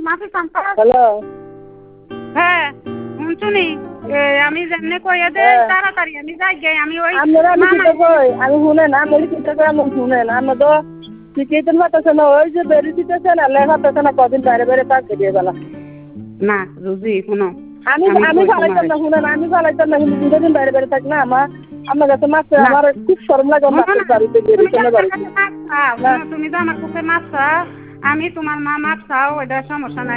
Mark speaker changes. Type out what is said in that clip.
Speaker 1: মাফি চাম্পা
Speaker 2: হ্যালো
Speaker 1: হ্যাঁ শুনি আমি যেমনে কইয়া দে তাড়াতাড়ি আমি যাই গে আমি ওই
Speaker 2: আপনারা আমি চিন্তা কই আমি শুনেন আমি চিন্তা করে আমি শুনেন আমরা তো ঠিকই তো হতেছে না ওই যে বেরিয়েছে না লেখা হতেছে না কদিন বাইরে বাইরে তার দিয়ে গেল
Speaker 1: না রুজি শুনো
Speaker 2: আমি চালাইতাম না শুনেন আমি চালাইতাম না কিন্তু দুদিন বাইরে বাইরে থাক না আমার কাছে মাছ আমার খুব শরম লাগে মাছের বাড়িতে বেরিয়েছে বাড়িতে
Speaker 1: তুমি তো আমার কাছে মাছ আমি তোমার মা মাছ খাও এটা সমস্যা নাই